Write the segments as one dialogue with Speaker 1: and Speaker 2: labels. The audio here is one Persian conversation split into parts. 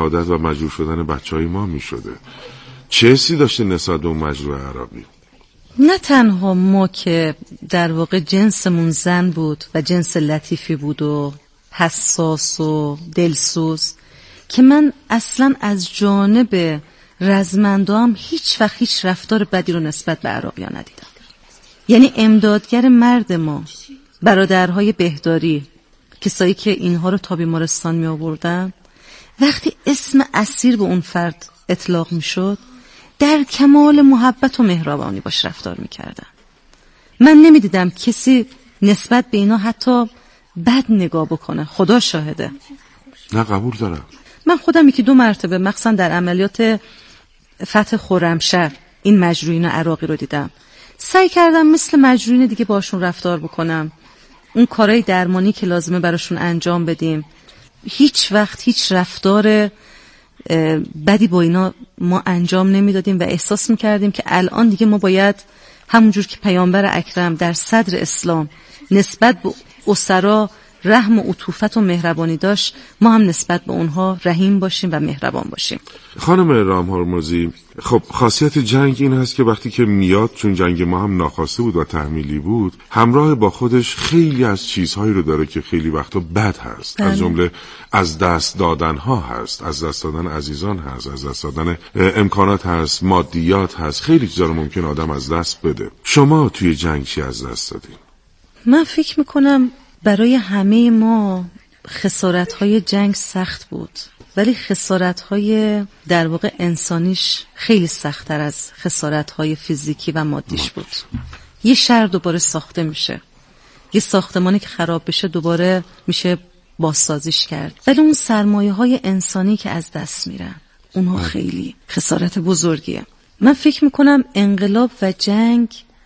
Speaker 1: شهادت و مجروح شدن بچهای ما میشده. چه حسی داشته نسبت به اون مجروح عراقی؟
Speaker 2: نه تنها ما که در واقع جنسمون زن بود و جنس لطیفی بود و حساس و دلسوز، که من اصلا از جانب رزمندام هیچ وقت هیچ رفتار بدی رو نسبت به عراقیان ندیدم. یعنی امدادگر مرد ما، برادرهای بهداری، کسایی که اینها رو تا بیمارستان می آوردن، وقتی اسم اسیر به اون فرد اطلاق می شد در کمال محبت و مهربانی باش رفتار می کردن. من نمی دیدم کسی نسبت به اینا حتی بد نگاه بکنه. خدا شاهده.
Speaker 1: نه قبول دارم.
Speaker 2: من خودم 1-2 مرتبه مخصوصا در عملیات فتح خرمشهر این مجروحین عراقی رو دیدم. سعی کردم مثل مجروحین دیگه باشون رفتار بکنم، اون کارهای درمانی که لازمه براشون انجام بدیم. هیچ وقت هیچ رفتار بدی با اینا ما انجام نمیدادیم و احساس میکردیم که الان دیگه ما باید همونجور که پیامبر اکرم در صدر اسلام نسبت به اسرا رحم و عطوفت و مهربانی داشت، ما هم نسبت به اونها رحیم باشیم و مهربان باشیم.
Speaker 1: خانم رام هرمزی، خب خاصیت جنگ این هست که وقتی که میاد، چون جنگ ما هم ناخواسته بود و تحمیلی بود، همراه با خودش خیلی از چیزهایی رو داره که خیلی وقتا بد هست. بله. از جمله از دست دادن ها هست، از دست دادن عزیزان هست، از دست دادن امکانات هست، مادیات هست، خیلی چیزا رو ممکن آدم از دست بده. شما توی جنگ چی از دست دادین؟
Speaker 2: من فکر میکنم برای همه ما خسارت‌های جنگ سخت بود، ولی خسارت‌های در واقع انسانیش خیلی سخت‌تر از خسارت‌های فیزیکی و مادیش بود. یه شهر دوباره ساخته میشه، یه ساختمانی که خراب بشه دوباره میشه بازسازیش کرد، ولی اون سرمایه‌های انسانی که از دست میرن اونها خیلی خسارت بزرگیه. من فکر میکنم انقلاب و جنگ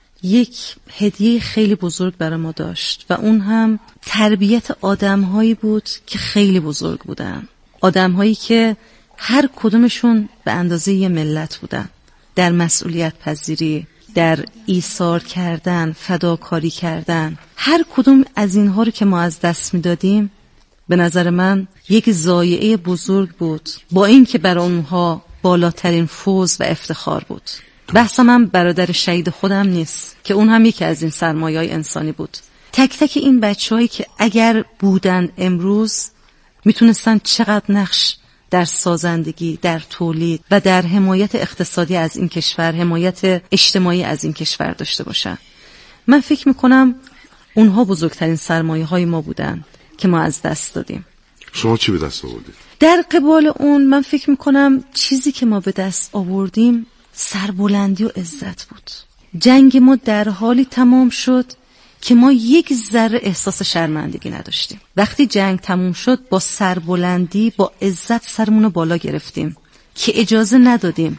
Speaker 2: یک هدیه خیلی بزرگ برای ما داشت و اون هم تربیت آدم‌هایی بود که خیلی بزرگ بودن، آدم‌هایی که هر کدومشون به اندازه یه ملت بودن، در مسئولیت پذیری، در ایثار کردن، فداکاری کردن. هر کدوم از اینها رو که ما از دست میدادیم به نظر من یک ضایعه بزرگ بود، با این که برای اونها بالاترین فوز و افتخار بود. بحث من برادر شهید خودم نیست که اون هم یکی از این سرمایه‌های انسانی بود. تک تک این بچه‌هایی که اگر بودن امروز میتونستن چقدر نقش در سازندگی، در تولید و در حمایت اقتصادی از این کشور، حمایت اجتماعی از این کشور داشته باشن. من فکر میکنم اونها بزرگترین سرمایه‌های ما بودن که ما از دست دادیم.
Speaker 1: شما چی به دست آوردید؟ در
Speaker 2: قبال اون من فکر میکنم چیزی که ما به دست آوردیم سربلندی و عزت بود. جنگ ما در حالی تمام شد که ما یک ذره احساس شرمندگی نداشتیم. وقتی جنگ تموم شد با سربلندی، با عزت سرمون رو بالا گرفتیم که اجازه ندادیم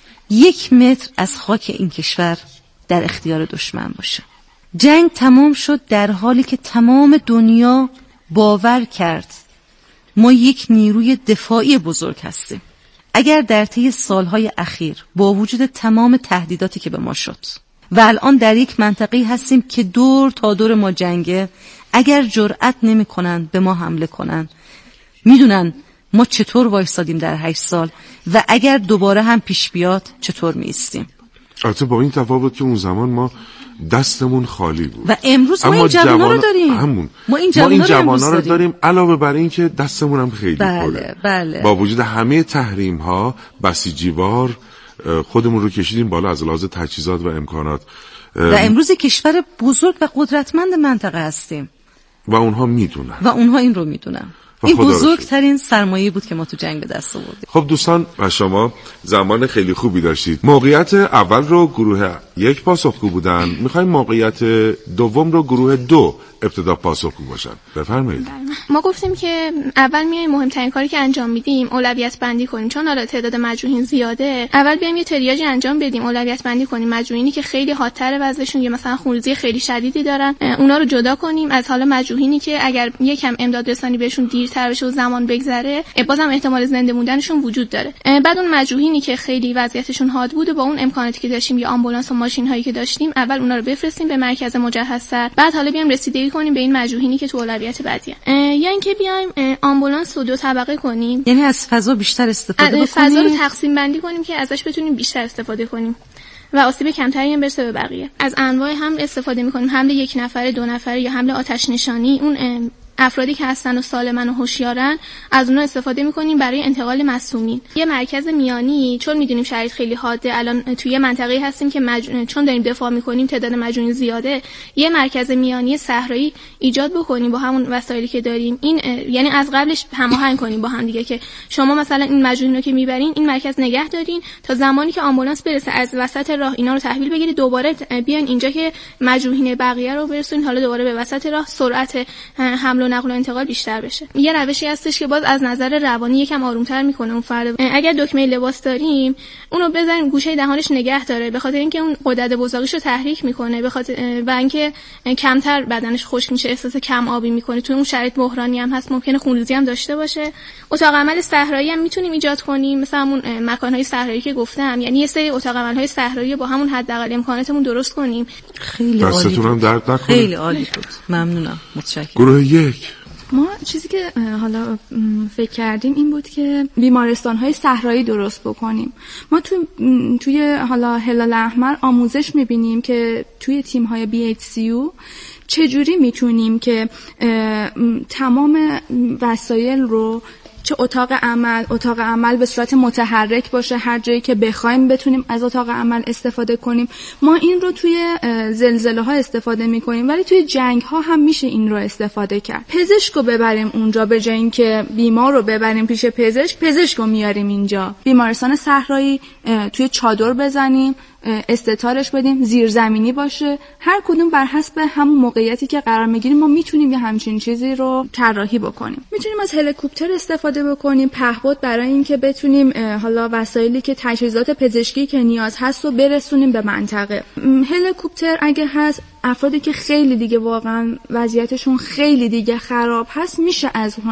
Speaker 2: 1 متر از خاک این کشور در اختیار دشمن باشه. جنگ تمام شد در حالی که تمام دنیا باور کرد ما یک نیروی دفاعی بزرگ هستیم. اگر در طی سالهای اخیر با وجود تمام تهدیداتی که به ما شد و الان در یک منطقه هستیم که دور تا دور ما جنگه، اگر جرأت نمی کنن به ما حمله کنن، میدونن ما چطور وایسادیم در 8 سال و اگر دوباره هم پیش بیاد چطور می ایستیم.
Speaker 1: البته با این تفاوت که اون زمان ما دستمون خالی بود
Speaker 2: و امروز ما این جوانا رو داریم.
Speaker 1: ما این جوانا رو داریم علاوه بر این که دستمون هم خیلی پره.
Speaker 2: بله.
Speaker 1: با وجود همه تحریم ها بسیجیوار خودمون رو کشیدیم بالا از لحاظ تجهیزات و امکانات
Speaker 2: و امروز کشور بزرگ و قدرتمند منطقه هستیم
Speaker 1: و اونها میدونن
Speaker 2: و اونها این رو میدونن. این بزرگترین سرمایه بود که ما تو جنگ به دست آوردیم.
Speaker 1: خب دوستان و شما زمان خیلی خوبی داشتید. موقعیت اول رو گروه 1 پاسخگو بودن، میخوایم موقعیت دوم رو گروه 2 ابتدا پاسخگو باشن. بفرمایید.
Speaker 3: ما گفتیم که اول میایم مهمترین کاری که انجام میدیم اولویت بندی کنیم، چون حالا تعداد مجروحین زیاده. اول بیایم یه تریاج انجام بدیم، اولویت بندی کنیم. مجروحینی که خیلی حادتر وضعشون یا مثلا خونریزی خیلی شدیدی دارن اونا رو جدا کنیم از حالا مجروحینی که اگر یکم امداد رسانی بهشون دیر طولانی‌تر بشه و زمان بگذره، بازم احتمال زنده موندنشون وجود داره. بعد اون مجروحینی که خیلی وضعیتشون حاد بود و با اون امکاناتی که داشتیم یا آمبولانس و ماشین‌هایی که داشتیم، اول اونا رو بفرستیم به مرکز مجهزتر، بعد حالا بیایم رسیدگی کنیم به این مجروحینی که تو اولویت بعدیه. یا اینکه بیایم آمبولانس رو 2 طبقه کنیم،
Speaker 2: یعنی از فضا بیشتر استفاده بکنیم،
Speaker 3: فضا رو تقسیم بندی کنیم که ازش بتونیم بیشتر استفاده کنیم و آسیب کمتری هم برسه به بقیه. از انواع حمل استفاده می‌کنیم، حمل 1 نفره، 2 نفره یا حمل آتش نشانی. اون افرادی که هستن و سالمن و هوشیارن از اونها استفاده می‌کنیم برای انتقال مصدومین. یه مرکز میانی، چون می‌دونیم شرایط خیلی حاده، الان توی منطقه‌ای هستیم که چون داریم دفاع می‌کنیم تعداد مجروحین زیاده، یه مرکز میانی صحرایی ایجاد بکنیم با همون وسایلی که داریم. این یعنی از قبلش هماهنگ کنیم با هم دیگه که شما مثلا این مجروحین رو که میبرین این مرکز نگه دارین تا زمانی که آمبولانس برسه از وسط راه اینا رو تحویل بگیرید، دوباره بیاین اینجا که مجروحین بقیه رو برسونید، حالا دوباره به وسط راه سرعت حمل و نقل و انتقال بیشتر بشه. یه روشی هستش که باز از نظر روانی یکم آرومتر میکنه اون فرد. اگر دکمه لباس داریم اونو بزنیم گوشه دهانش نگه داره، به خاطر اینکه اون غدد بزاقیش رو تحریک میکنه، به خاطر و اینکه کمتر بدنش خشک میشه، احساس کم آبی میکنه. تو اون شرایط بحرانی هم هست، ممکنه خونریزی هم داشته باشه. اتاق عمل صحرایی هم میتونیم ایجاد کنیم، مثلا همون مکانهای صحرایی که گفتم، یعنی یه سری اتاق عمل‌های صحرایی با همون حداقل امکاناتمون درست کنیم.
Speaker 2: خیلی عالی بود.
Speaker 1: درد نکنه.
Speaker 2: خیلی عالی بود. ممنونم. متشکرم.
Speaker 1: گروه 1
Speaker 4: ما چیزی که حالا فکر کردیم این بود که بیمارستان‌های صحرایی درست بکنیم. ما توی حالا هلال احمر آموزش می‌بینیم که توی تیم‌های BHCU چجوری میتونیم که تمام وسایل رو، چه اتاق عمل به صورت متحرک باشه، هر جایی که بخوایم بتونیم از اتاق عمل استفاده کنیم. ما این رو توی زلزله ها استفاده میکنیم، ولی توی جنگ ها هم میشه این رو استفاده کرد. پزشک رو ببریم اونجا، به جای اینکه بیمار رو ببریم پیش پزشک رو میاریم اینجا. بیمارستان صحرایی توی چادر بزنیم، استتارش بدیم، زیرزمینی باشه، هر کدوم بر حسب همون موقعیتی که قرار میگیریم ما میتونیم یه همچین چیزی رو طراحی بکنیم. میتونیم از هلیکوپتر استفاده بکنیم، پهپاد، برای اینکه بتونیم حالا وسایلی که تجهیزات پزشکی که نیاز هست رو برسونیم به منطقه. هلیکوپتر اگه هست، افرادی که خیلی دیگه واقعا وضعیتشون خیلی دیگه خراب هست میشه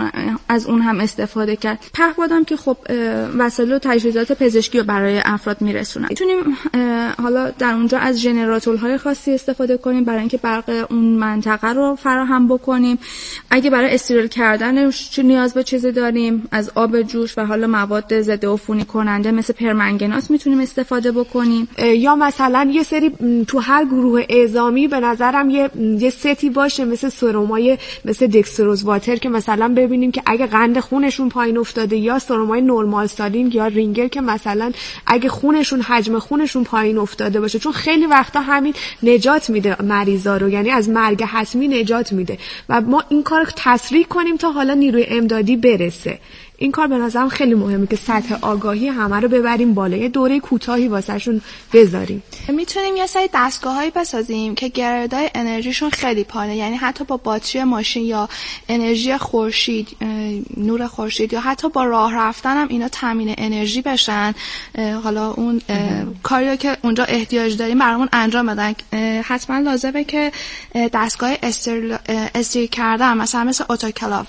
Speaker 4: از اون هم استفاده کرد. پهپادم که خب وسایل و تجهیزات پزشکی رو برای افراد میرسونن. میتونیم حالا در اونجا از ژنراتورهای خاصی استفاده کنیم برای اینکه برق اون منطقه رو فراهم بکنیم. اگه برای استریل کردن نیاز به چیزی داریم، از آب جوش و حالا مواد ضد عفونی کننده مثل پرمنگنات میتونیم استفاده بکنیم.
Speaker 5: یا مثلا یه سری تو هر گروه اعزامی به نظرم یه ستی باشه مثل سرمای مثل دکستروز واتر، که مثلا ببینیم که اگه قند خونشون پایین افتاده، یا سرمای نورمال سالین یا رینگر که مثلا اگه حجم خونشون پایین افتاده باشه، چون خیلی وقتا همین نجات میده مریضا رو، یعنی از مرگ حتمی نجات میده و ما این کار رو تسریع کنیم تا حالا نیروی امدادی برسه. این کار به نظرم خیلی مهمه که سطح آگاهی همه رو ببریم بالا، یه دوره کوتاهی واسهشون بذاریم.
Speaker 6: میتونیم یه سری دستگاه‌هایی بسازیم که گردای انرژیشون خیلی پایینه، یعنی حتی با باتری ماشین یا انرژی خورشید، نور خورشید، یا حتی با راه رفتن هم اینا تامین انرژی بشن. حالا اون کاریو که اونجا احتیاج داریم برامون انجام بدن. حتما لازمه که دستگاه استریل کردن مثل اتوکلاف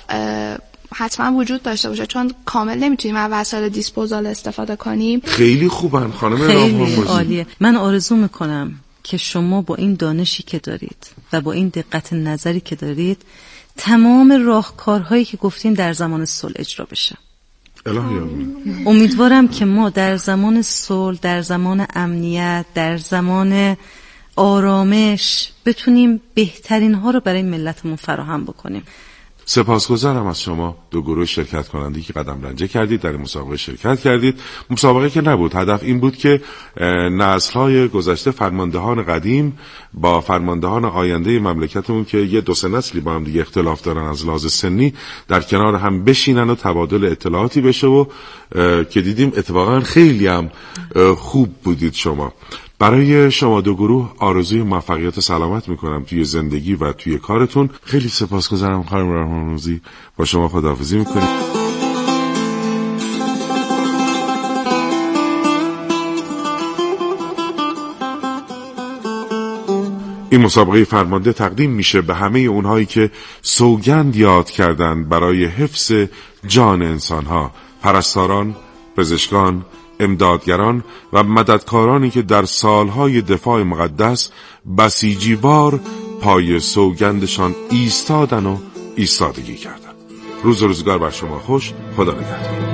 Speaker 6: حتما وجود داشته باشه، چون کامل نمیتونیم از وسایل دیسپوزال استفاده کنیم.
Speaker 1: خیلی خوبن خانم
Speaker 2: خیلی عالیه. من آرزو میکنم که شما با این دانشی که دارید و با این دقت نظری که دارید تمام راهکارهایی که گفتین در زمان صلح اجرا بشه.
Speaker 1: الهی آمین.
Speaker 2: امیدوارم که ما در زمان صلح، در زمان امنیت، در زمان آرامش بتونیم بهترین ها رو برای ملتمون فراهم بکنیم.
Speaker 1: سپاسگزارم از شما دو گروه شرکت کننده که قدم رنجه کردید، در این مسابقه شرکت کردید. مسابقه که نبود، هدف این بود که نسل‌های گذشته، فرماندهان قدیم با فرماندهان آینده مملکتمون که یه 2-3 نسلی با هم دیگه اختلاف دارن از لحاظ سنی، در کنار هم بشینن و تبادل اطلاعاتی بشه و که دیدیم اتفاقا خیلی هم خوب بودید شما. برای شما دو گروه آرزوی موفقیت سلامت میکنم توی زندگی و توی کارتون. خیلی سپاسگزارم خانم رحمان‌آموزی. با شما خداحافظی میکنیم. این مسابقه فرمانده تقدیم میشه به همه اونهایی که سوگند یاد کردند برای حفظ جان انسانها، پرستاران، پزشکان، امدادگران و مددکارانی که در سالهای دفاع مقدس بسیجیوار پای سوگندشان ایستادن و ایستادگی کردن. روز و روزگار بر شما خوش. خدا نگهدار.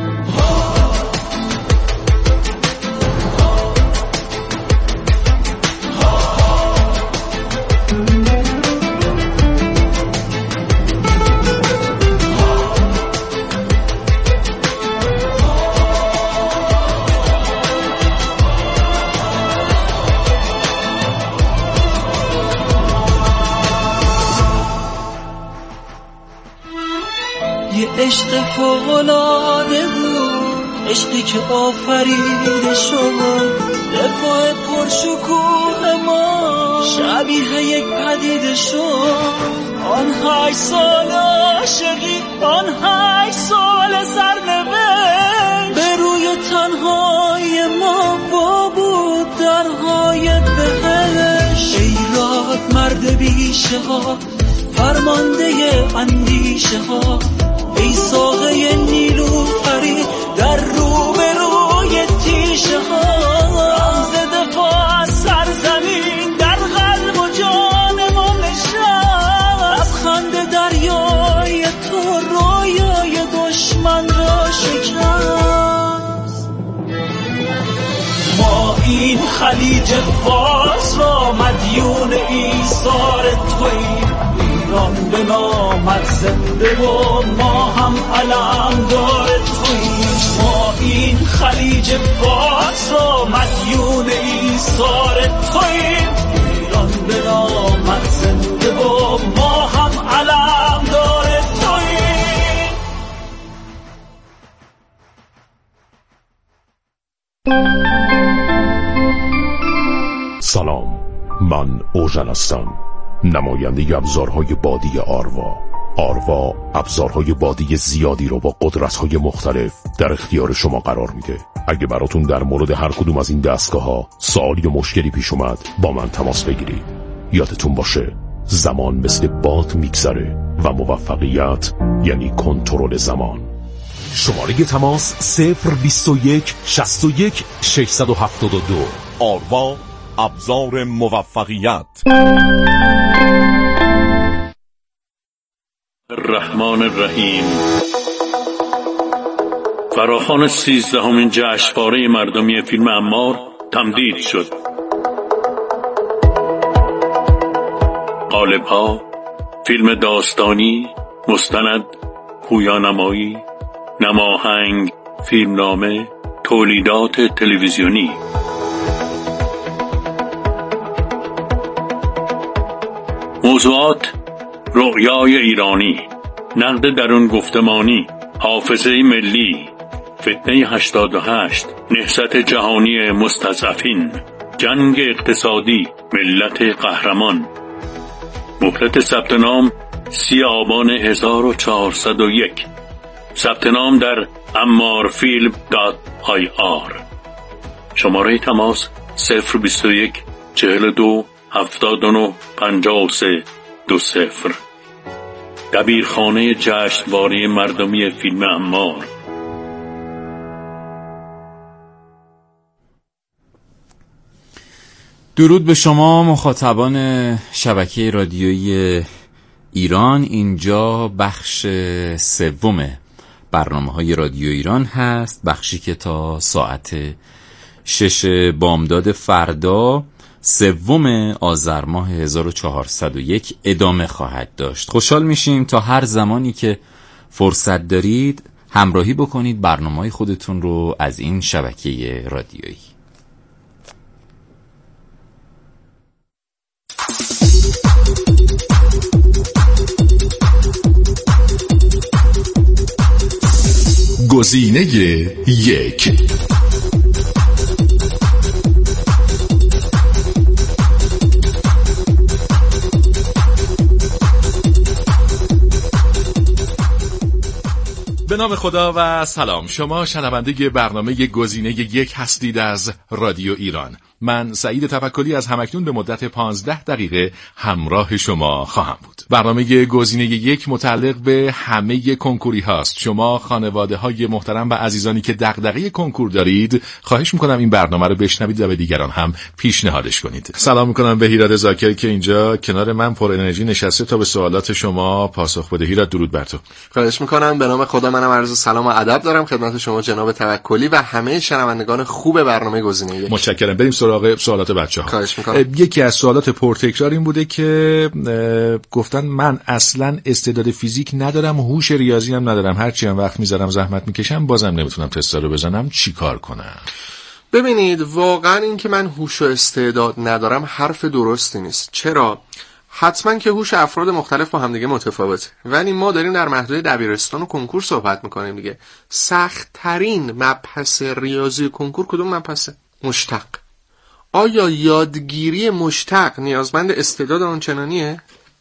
Speaker 7: عشق فوق‌العاده بود، عشقی که آفریده شما، دفاع پرشکوه ما، شبیه یک پدیده شد. آن 8 سال عاشقی، آن 8 سال سرنوشت، به روی تنهای ما با بود درهای بهشت. ای راد مرد بیشه ها، فرمانده اندیشه ها، ای ساقه نیلوفری در روبروی تیشه ها، رمز دفاع از سرزمین در قلب و جان ما نشست. از خنده دریای تو رویای دشمن را شکست. ما این خلیج فارس را مدیون ایثار توییم، ایران به نامت زنده و ما هم علمدار توییم. ما این خلیج فارس را مدیون ایثار توییم، ایران به نامت زنده و ما هم علمدار توییم.
Speaker 8: سلام، من اوژن هستم، نماینده ابزارهای بادی آروا. آروا ابزارهای بادی زیادی رو با قدرت‌های مختلف در اختیار شما قرار میده. اگه براتون در مورد هر کدوم از این دستگاه‌ها سوال یا مشکلی پیش اومد، با من تماس بگیرید. یادتون باشه زمان مثل باد میگذره و موفقیت یعنی کنترل زمان. شماره تماس 021 61 672. آروا، ابزار موفقیت.
Speaker 9: الرحمن الرحیم. فراخوان 13مین جشنواره مردمی فیلم عمار تمدید شد. قالب‌ها، فیلم داستانی، مستند، پویانمایی، نماهنگ، فیلمنامه، تولیدات تلویزیونی. موضوعات: رؤیای ایرانی، نقد درون گفتمانی، حافظه ملی، فتنه 88، نهضت جهانی مستضعفین، جنگ اقتصادی، ملت قهرمان. مهلت ثبت نام 30 آبان 1401. ثبت نام در ammarfilm.ir. شماره تماس 021 42 79 53 20. دبیرخانه جشنواره مردمی فیلم عمار.
Speaker 10: درود به شما مخاطبان شبکه رادیویی ایران. اینجا بخش سوم برنامه‌های رادیو ایران هست، بخشی که تا ساعت 6 بامداد فردا 3 آذر ماه 1401 ادامه خواهد داشت. خوشحال میشیم تا هر زمانی که فرصت دارید همراهی بکنید برنامه‌های خودتون رو از این شبکه رادیویی.
Speaker 8: گزینه 1.
Speaker 11: به نام خدا و سلام. شما شنونده برنامه گزینه 1 هستید از رادیو ایران.
Speaker 8: من سعید توکلی از همکنون به مدت 15 دقیقه همراه شما خواهم بود. برنامه گزینه 1 متعلق به همه کنکوری هاست. شما خانواده های محترم و عزیزانی که دغدغه کنکور دارید، خواهش میکنم این برنامه رو بشنوید و به دیگران هم پیشنهادش کنید. سلام میکنم به هیراد زاکر که اینجا کنار من پر انرژی نشسته تا به سوالات شما پاسخ بده. هیراد درود بر تو.
Speaker 11: خواهش میکنم. به نام خدا منم عرض سلام و ادب دارم خدمت شما جناب توکلی و همه شنوندگان خوب برنامه گزینه 1.
Speaker 8: متشکرم. بریم سراغ سوالات بچه‌ها.
Speaker 11: خواهش میکنم.
Speaker 8: یکی از سوالات پرتکرار این بوده که گفتن من اصلا استعداد فیزیک ندارم، هوش ریاضی هم ندارم، هرچی هم وقت میذارم زحمت میکشم بازم نمیتونم تستا رو بزنم، چیکار کنم؟
Speaker 11: ببینید، واقعا این که من هوش و استعداد ندارم حرف درستی نیست. چرا؟ حتما که هوش افراد مختلف با هم دیگه متفاوته، ولی ما داریم در محدوده دبیرستان و کنکور صحبت میکنیم دیگه. سخت ترین مبحث ریاضی کنکور کدوم مبحثه؟ مشتق. آیا یادگیری مشتق نیازمند استعداد آنچنانیه؟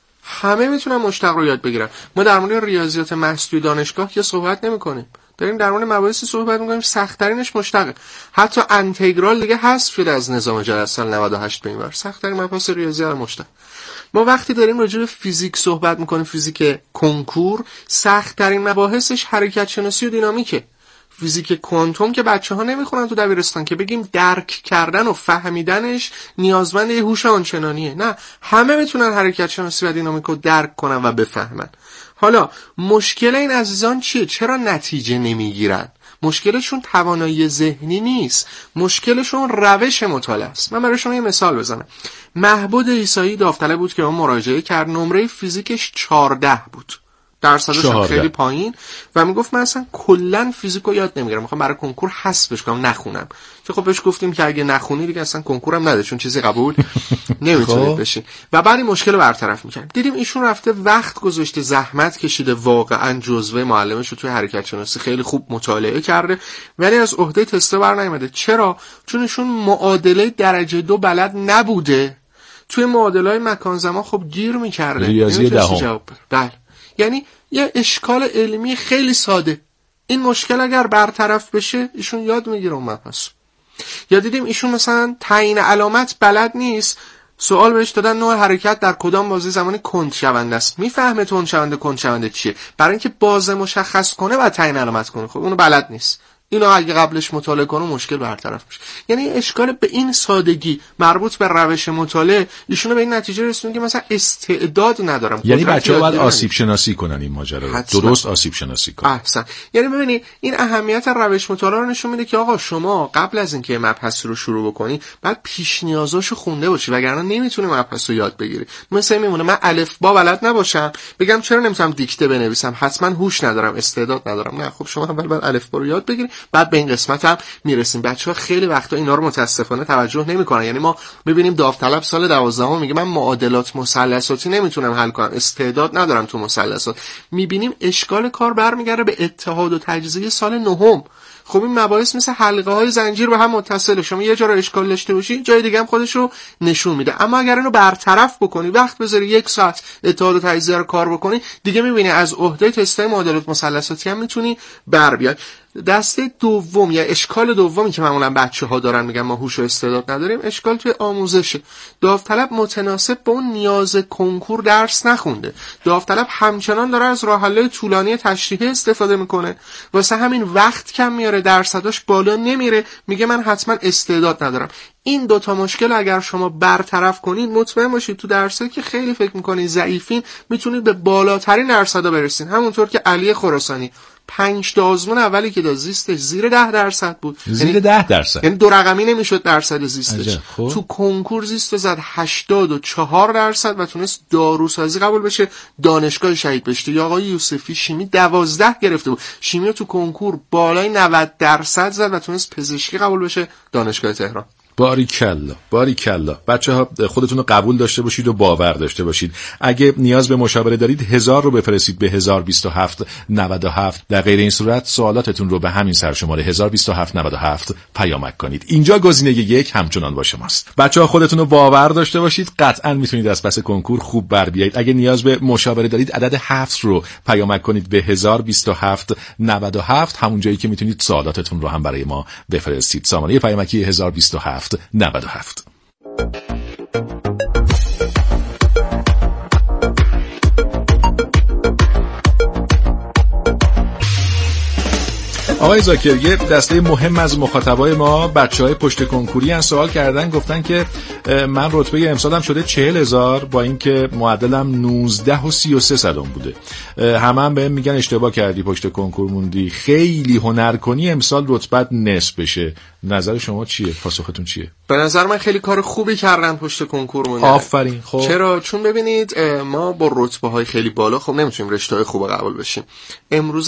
Speaker 11: همه میتونن مشتق رو یاد بگیرن. ما در مورد ریاضیات محض توی دانشگاه که صحبت نمیکنیم، داریم در مورد مباحثی صحبت میکنیم سخت ترینش مشتقه. حتی انتگرال دیگه حذف شده از نظام جدول سال 98 به این ور. سخت ترین مباحث ریاضی رو مشتق. ما وقتی داریم راجع به فیزیک صحبت میکنیم، فیزیک کنکور، سخت ترین مباحثش حرکت شناسی و دینامیکه. فیزیک کوانتوم که بچه‌ها نمیخونن تو دبیرستان که بگیم درک کردن و فهمیدنش نیازمند یه هوش آنچنانیه. نه، همه میتونن حرکت شناسی و دینامیک رو درک کنن و بفهمن. حالا مشکل این عزیزان چیه؟ چرا نتیجه نمیگیرن؟ مشکلشون توانایی ذهنی نیست، مشکلشون روش مطالعه است. من برای شما یه مثال بزنم. محبود عیسایی داوطلب بود که اون مراجعه کرد، نمره فیزیکش 14 بود، درصدش خیلی پایین و میگفت من اصلا کلا فیزیکو یاد نمیگیرم، میخوام برای کنکور حذفش کنم، نخونم. که خب بهش گفتیم که اگه نخونی دیگه اصلا کنکورم نده، چون چیزی قبول نمیتونید بشین. و بعد این مشکل رو برطرف می‌کردیم. دیدیم ایشون رفته وقت گذاشته، زحمت کشیده، واقعا جزوه معلمش رو توی حرکت شناسی خیلی خوب مطالعه کرده، ولی از عهده تست برنمیاد. چرا؟ چون ایشون معادله درجه 2 بلد نبوده. توی معادله‌های مکان زمان خب گیر می‌کرده.
Speaker 8: ریاضی دهم.
Speaker 11: بله. یعنی یه اشکال علمی خیلی ساده. این مشکل اگر برطرف بشه ایشون یاد میگیره اون مبحث. یا دیدیم ایشون مثلا تعیین علامت بلد نیست، سوال بهش دادن نوع حرکت در کدام بازه زمانی کند شونده است، میفهمه تند شونده چیه، برای اینکه بازه مشخص کنه و تعیین علامت کنه، خب اونو بلد نیست. اینو اگه قبلش مطالعه کنه مشکل برطرف میشه. یعنی اشکال به این سادگی مربوط به روش مطالعه ایشونو به این نتیجه رسوندن که مثلا استعداد ندارم.
Speaker 8: یعنی بچه‌ها باید آسیب شناسی کنن این ماجرا رو. درست آسیب شناسی کنن.
Speaker 11: احسن. یعنی ببینید این اهمیت روش مطالعه رو نشون میده که آقا شما قبل از اینکه مبحث رو شروع بکنی بعد پیش نیازاشو خونده باشی، وگرنه نمیتونی مبحث رو یاد بگیری. مثلا میمونه من الف با بلد نباشم بگم چرا نمیتونم دیکته بنویسم، حتما هوش ندارم، استعداد ندارم. نه، خب شما اول باید الف با رو یاد بگیری، بعد به این قسمت هم میرسیم. بچه‌ها خیلی وقتا اینا رو متاسفانه توجه نمی‌کنن. یعنی ما ببینیم داوطلب سال 12 میگه من معادلات مثلثاتی نمیتونم حل کنم، استعداد ندارم تو مثلثات. میبینیم اشکال کار برمیگره به اتحاد و تجزیه سال 9. خب این مباحث مثل حلقه های زنجیر به هم متصله، شما یه جا رو اشکال داشته باشی جای دیگه هم خودش رو نشون میده. اما اگر اینو برطرف بکنی، وقت بذاری 1 ساعت اتحاد و تجزیه رو کار بکنی، دیگه میبینی از عهده تستای معادلات مثلثاتی هم میتونی بر بیای. دسته دوم یا اشکال دومی که معمولا بچه‌ها دارن میگن ما هوش و استعداد نداریم، اشکال توی آموزشه. داوطلب متناسب با اون نیاز کنکور درس نخونده. داوطلب همچنان داره از راه‌حل‌های طولانی تشریحی استفاده میکنه، واسه همین وقت کم میاره، درصداش بالا نمیره، میگه من حتما استعداد ندارم. این دوتا مشکل اگر شما برطرف کنید، مطمئن باشید تو درسایی که خیلی فکر میکنید ضعیفین میتونید به بالاترین درصدا برسید. همونطور که علی خراسانی 5 تا آزمون اولی که داد زیستش زیر 10% بود.
Speaker 8: زیر 10%.
Speaker 11: یعنی 2 رقمی نمیشد درصد زیستش. تو کنکور زیست زد 84% و تونست داروسازی قبول بشه، دانشگاه شهید بهشتی. یا آقای یوسفی شیمی 12 گرفته بود، شیمی تو کنکور بالای 90% زد و تونست پزشکی قبول بشه، دانشگاه تهران.
Speaker 8: باریکلا. بچه‌ها خودتون رو قبول داشته باشید و باور داشته باشید. اگه نیاز به مشاوره دارید 1000 رو بفرستید به 1027 97. در غیر این صورت سوالاتتون رو به همین سرشماره 1027 97 پیامک کنید. اینجا گزینه 1 همچنان با شماست. بچه‌ها خودتون رو باور داشته باشید، قطعاً میتونید از پس کنکور خوب بر بیایید. اگه نیاز به مشاوره دارید عدد 7 رو پیامک کنید به 1027 97، همون جایی که میتونید سوالاتتون رو هم برای ما بفرستید. سامانه پیامکی 1027 97. آقای زاکر، یه دسته مهم از مخاطبای ما بچهای پشت کنکوری ان سوال کردن، گفتن که من رتبه امسالم شده 40,000 با اینکه معدلم 19.33 بوده. هم بهم میگن اشتباه کردی، پشت کنکور موندی، خیلی هنر کنی امسال رتبت نصف بشه. نظر شما چیه؟ پاسختون چیه؟
Speaker 11: به نظر من خیلی کار خوبی کردن پشت کنکور موندن.
Speaker 8: آفرین. خب
Speaker 11: چرا؟ چون ببینید ما با رتبه‌های خیلی بالا خب نمیتونیم رشته‌های خوب قبول بشیم. امروز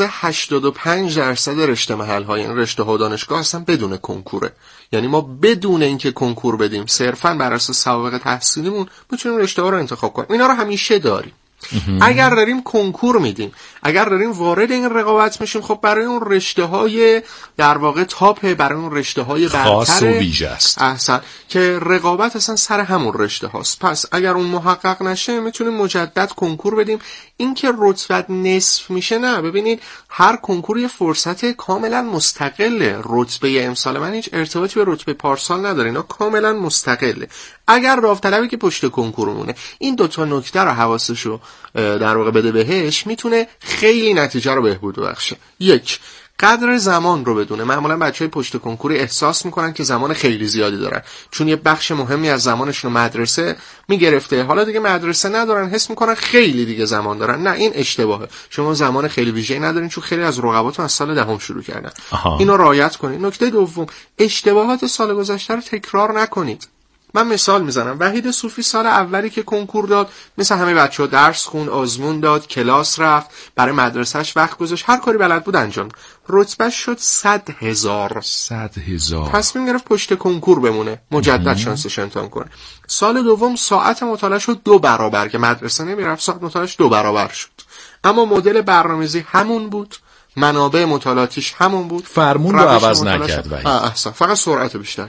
Speaker 11: 85% رشته محل‌ها، یعنی رشته‌ها و دانشگاه هستن بدون کنکوره. یعنی ما بدون اینکه کنکور بدیم صرفاً بر اساس سوابق تحصیلیمون میتونیم رشته‌ها رو انتخاب کنیم. اینا رو همیشه داریم. اگر داریم کنکور میدیم، اگر داریم وارد این رقابت میشیم، خب برای اون رشته‌های در واقع تاپ، برای اون رشته‌های
Speaker 8: خاص و ویژه است
Speaker 11: احسن که رقابت اصلا سر همون رشته هاست. پس اگر اون محقق نشه میتونیم مجدد کنکور بدیم. این که رتبت نصف میشه نه، ببینید هر کنکور یه فرصت کاملا مستقله. رتبه امسال من هیچ ارتباطی به رتبه پارسال نداره، اینا کاملا مستقله. اگر داوطلبی که پشت کنکور مونه این دوتا نکته رو حواسشو در واقع بده بهش، میتونه خیلی نتیجه رو بهبود ببخشه. یک، قدر زمان رو بدونه. معمولا بچهای پشت کنکوری احساس میکنن که زمان خیلی زیادی دارن، چون یه بخش مهمی از زمانشون رو مدرسه میگرفته، حالا دیگه مدرسه ندارن، حس میکنن خیلی دیگه زمان دارن. نه، این اشتباهه. شما زمان خیلی ویژه‌ای ندارین، چون خیلی از رقباتون از سال دهم شروع کردن. اینو رعایت کنید. نکته دوم، اشتباهات سال گذشته رو تکرار نکنید. من مثال میزنم. وحید صوفی سال اولی که کنکور داد مثل همه بچه‌ها درس خون، آزمون داد، کلاس رفت، برای مدرسه‌اش وقت گذاشت، هر کاری بلد بود انجام. رتبهش شد 100,000.
Speaker 8: 100,000.
Speaker 11: تصمیم گرفت پشت کنکور بمونه، مجدد شانسش امتحان کنه. سال دوم ساعت مطالعه شد 2 برابر، که مدرسه نمیرفت، ساعت مطالعهش 2 برابر شد. اما مدل برنامه‌ریزی همون بود، منابع مطالعاتیش همون بود،
Speaker 8: فرمون رو عوض نکرد وحید.
Speaker 11: احسن، فقط سرعت بیشتر.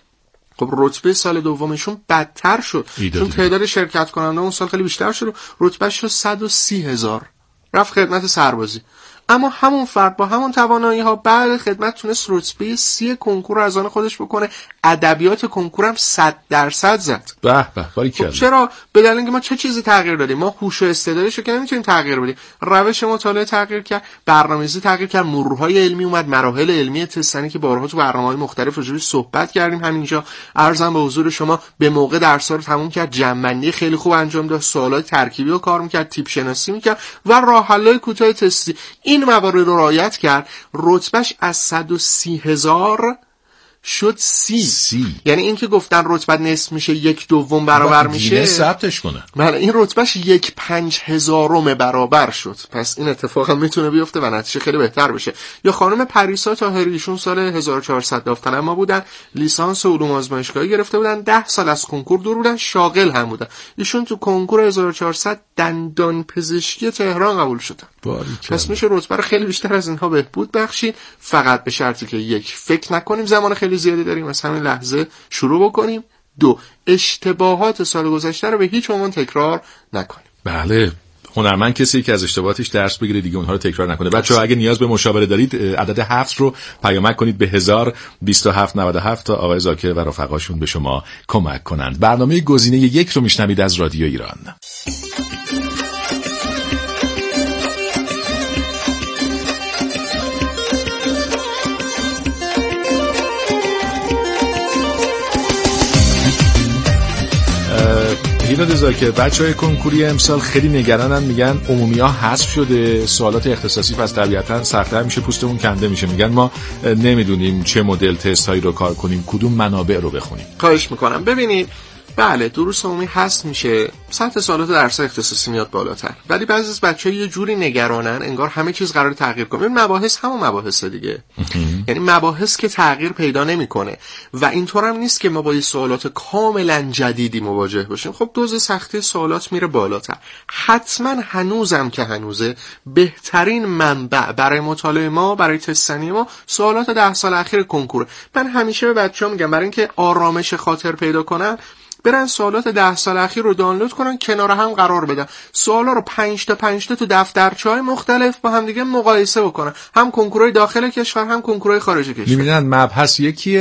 Speaker 11: خب رتبه سال دومشون بدتر شد، چون تعداد شرکت کننده اون سال خیلی بیشتر شد. رتبهش شد 130,000، رفت خدمت سربازی. اما همون فرد با همون توانایی ها بعد خدمت تونست رتبه 30 کنکور از آن خودش بکنه. ادبیات کنکورم 100% زد.
Speaker 8: به به، باریکلا.
Speaker 11: خب چرا؟ به دلیل اینکه ما چه چیزی تغییر دادیم؟ ما هوش و استعدادشو که نمیتونیم تغییر بدیم. روش مطالعه تغییر کرد، برنامه‌ریزی تغییر کرد، مرورهای علمی اومد، مراحل علمی تستنی که بارها تو برنامه‌های مختلف راجعش صحبت کردیم همینجا. عرضم به حضور شما به موقع درس‌ها رو تموم کرد، جمع‌بندی خیلی خوب انجام داد، سوالات ترکیبی رو کار می‌کرد، تیپ شناسی می‌کرد و راه حل‌های کوتاه تستی. این موارد رو رعایت کرد. رتبهش از 130,000 شد 30. یعنی این که گفتن رتبه نصف میشه، 1/2 برابر میشه،
Speaker 8: ثبتش کنه.
Speaker 11: بله، این رتبهش 1/5000 برابر شد. پس این اتفاق هم میتونه بیفته و نتیجه خیلی بهتر بشه. یا خانم پریسا طاهری، ایشون سال 1400 داوطلب ما بودن، لیسانس علوم آزمایشگاهی گرفته بودن، 10 سال از کنکور دور بودن، شاغل هم بودن. ایشون تو کنکور 1400 دندان پزشکی تهران قبول شدن. پس میشه رتبه رو خیلی بیشتر از اینها بهبود بخشید، فقط به شرطی که یک، فکر نکنیم زمان خیلی زیادی داریم، از همین لحظه شروع بکنیم. 2، اشتباهات سال گذشته رو به هیچ عنوان تکرار نکنیم.
Speaker 8: بله، هنرمند کسی که از اشتباهاتش درس بگیره، دیگه اونها رو تکرار نکنه. بچه‌ها اگه نیاز به مشاوره دارید عدد 7 رو پیامک کنید به 102797 تا آقای زاکر و رفقاشون به شما کمک کنند. برنامه گزینه 1 رو میشنوید از رادیو ایران. هیراد زاکر، بچهای کنکوری امسال خیلی نگرانن، میگن عمومی‌ها حذف شده، سوالات اختصاصی پس طبیعتاً سخت‌تر میشه، پوستمون کنده میشه. میگن ما نمیدونیم چه مدل تست هایی رو کار کنیم، کدوم منابع رو بخونیم.
Speaker 11: خواهش میکنم. ببینید، بله دروس عمومی حذف میشه، سطح سوالات درس اختصاصی میاد بالاتر، ولی بعضی از بچه‌ها یه جوری نگرانن انگار همه چیز قراره تغییر کنه. این مباحث همون مباحث دیگه، یعنی مباحث که تغییر پیدا نمیکنه و اینطور هم نیست که ما با یه سوالات کاملا جدیدی مواجه باشیم. خب دوز سختی سوالات میره بالاتر. حتما هنوزم که هنوزه بهترین منبع برای مطالعه ما، برای تستنی ما، سوالات 10 سال اخیر کنکور. من همیشه به بچه‌ها میگم برای اینکه آرامش خاطر پیدا کنن، برن سوالات 10 سال اخیر رو دانلود کنن، کنار هم قرار بدن، سوالا رو 5 تا تو دفترچه‌های مختلف با هم دیگه مقایسه بکنن، هم کنکورهای داخل کشور هم کنکورهای خارج کشور.
Speaker 8: می‌بینن مبحث یکیه،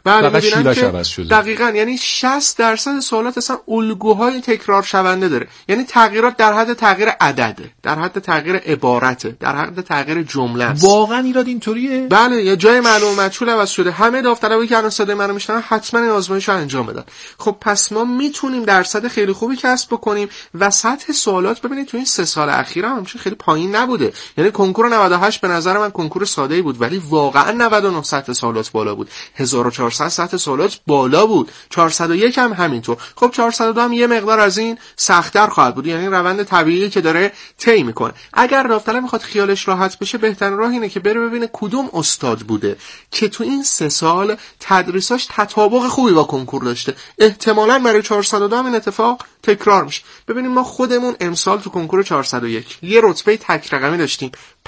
Speaker 11: بله
Speaker 8: فقط شیلاش عوض شده.
Speaker 11: دقیقاً، یعنی 60% سوالات اصلا الگوهای تکرار شونده داره. یعنی تغییرات در حد تغییر عدده، در حد تغییر عبارته، در حد تغییر جمله است.
Speaker 8: واقعا ایراد اینطوریه؟
Speaker 11: بله، یه جای معلوم مجهول عوض شده. همه داوطلبایی که الان صدای منو میشنون حتما این آزمایش رو انجام بدن. خب پس ما میتونیم درصد خیلی خوبی کسب بکنیم و سطح سوالات ببینید تو این 3 سال اخیر هم همیشه خیلی پایین نبوده. یعنی کنکور 98 به نظر من کنکور ساده‌ای بود، ولی واقعا 99 سطح سوالات بالا بود. 1400 سطح سوالات بالا بود. 401 هم همینطور. خب 402 هم یه مقدار از این سخت‌تر خواهد بود. یعنی روند طبیعی که داره طی میکنه. اگر داوطلب میخواد خیالش راحت بشه، بهترین راه اینه که بره ببینه کدوم استاد بوده که تو این 3 سال تدریساش تطابق خوبی با کنکور داشته. احتمالاً برای 402 هم این اتفاق تکرار میشه. ببینیم ما خودمون امسال تو کنکور 401 یه رتبه تک رقمی داشتیم،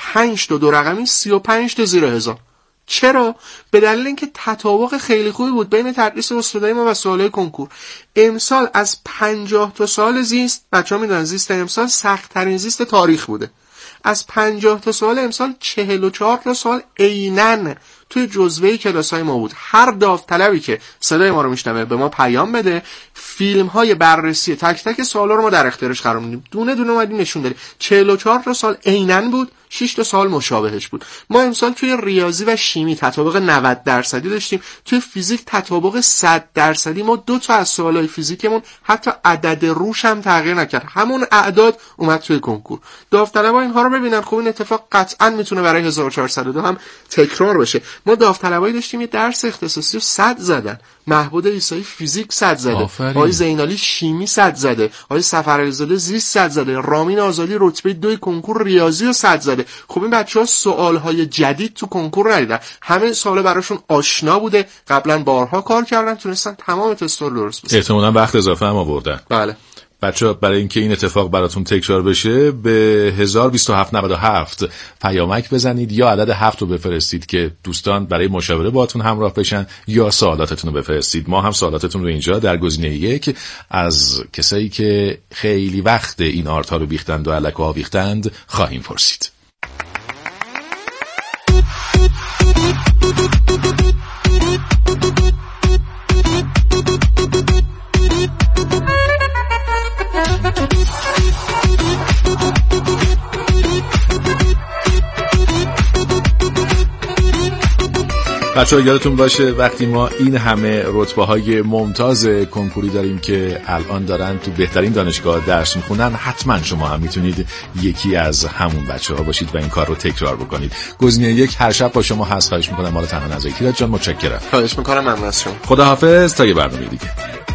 Speaker 11: 5 تا 2 رقمی، 35 تا زیر 1000. چرا؟ به دلیل اینکه تطابق خیلی خوبی بود بین تدریس استادای ما و سوالای کنکور. امسال از 50 تا سوال زیست، بچه‌ها میدونن زیست امسال سخت ترین زیست تاریخ بوده. از 50 تا سوال امسال 44 تا سوال عیناً توی جزوه کلاسای ما بود. هر داوطلبی که صدای ما رو میشنوه به ما پیام بده، فیلم های بررسی تک تک سوالا رو ما در اختیارش قرار میدیم. دونه دونه اومدیم نشون دادیم. 44 تا سوال عیناً بود، 6 تا سوال مشابهش بود. ما امسال توی ریاضی و شیمی تطابق 90% داشتیم، توی فیزیک تطابق 100%. ما 2 تا از سوالای فیزیکمون حتی عدد روش هم تغییر نکرد، همون اعداد اومد توی کنکور. داوطلبا اینها رو ببینن. خب این اتفاق قطعاً میتونه برای 1402 هم تکرار بشه. ما داوطلبایی داشتیم یه درس اختصاصی رو 100 زدن. محمود عیسایی فیزیک 100 زده، آقای زینالی شیمی 100 زده، آقای سفرعلیزاده زیست 100 زده، رامین آزادی رتبه 2 کنکور ریاضی رو 100 زده. خب این بچه‌ها سوال‌های جدید تو کنکور ندیدن، همه سوالا براشون آشنا بوده، قبلا بارها کار کردن، تونستن تمام تست‌ها رو درست بزنن.
Speaker 8: احتمالاً وقت اضافه هم آوردن.
Speaker 11: بله.
Speaker 8: بچه‌ها برای اینکه این اتفاق براتون تکرار بشه به 102797 پیامک بزنید یا عدد 7 رو بفرستید که دوستان برای مشاوره باهاتون همراه بشن، یا سوالاتتون رو بفرستید. ما هم سوالاتتون رو اینجا در گزینه 1 از کسایی که خیلی وقت این آرت‌ها رو بیختند و الک و آویختند خواهیم پرسید. بچه‌ها یادتون باشه وقتی ما این همه رتبه‌های ممتاز کنکوری داریم که الان دارن تو بهترین دانشگاه درس میخونن، حتما شما هم میتونید یکی از همون بچه‌ها باشید و این کار رو تکرار بکنید. گزینه 1 هر شب با شما هست. خواهش میکنم مال تنها نظری کیراد جان، متشکرم.
Speaker 11: خواهش میکنم، ممنون از شما.
Speaker 8: خداحافظ تا یه برنامه دیگه.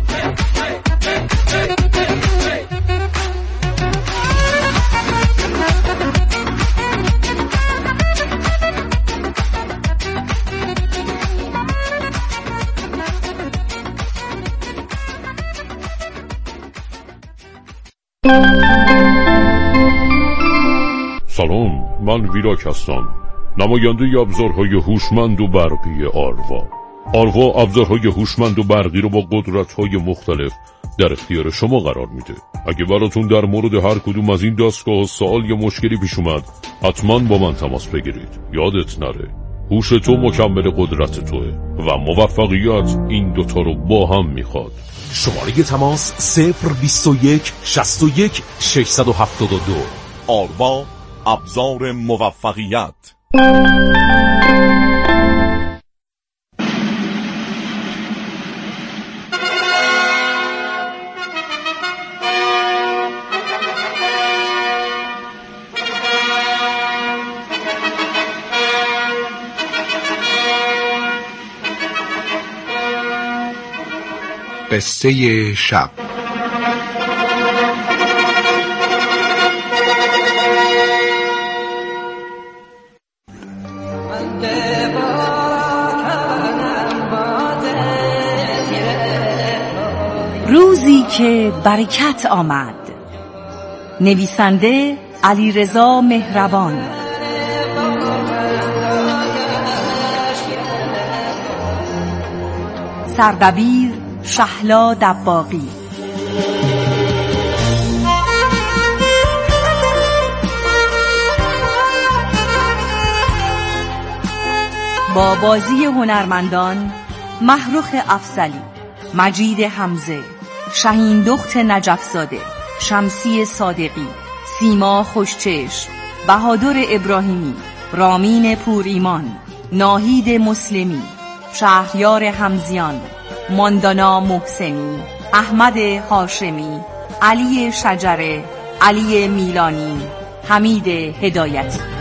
Speaker 12: سلام، من ویراک هستم، نماینده ابزارهای هوشمند و برقی آروا. آروا ابزارهای هوشمند و برقی رو با قدرت‌های مختلف در اختیار شما قرار میده. اگه براتون در مورد هر کدوم از این دستگاه سوال یا مشکلی پیش اومد، حتما با من تماس بگیرید. یادت نره هوش تو مکمل قدرت توه و موفقیت این دوتا رو با هم میخواد.
Speaker 8: شماره تماس 021 61 672.
Speaker 13: آروا، ابزار موفقیت.
Speaker 14: قصه شب.
Speaker 15: روزی که برکت آمد. نویسنده علیرضا مهربان. سردبیر شهلا دباغی. با بازی هنرمندان محروخ افضلی، مجید حمزه، شهین دخت نجفزاده، شمسی صادقی، سیما خوشچشم، بهادر ابراهیمی، رامین پور ایمان، ناهید مسلمی، شهریار حمزیان، ماندانا محسنی، احمد هاشمی، علی شجره، علی میلانی، حمید هدایتی.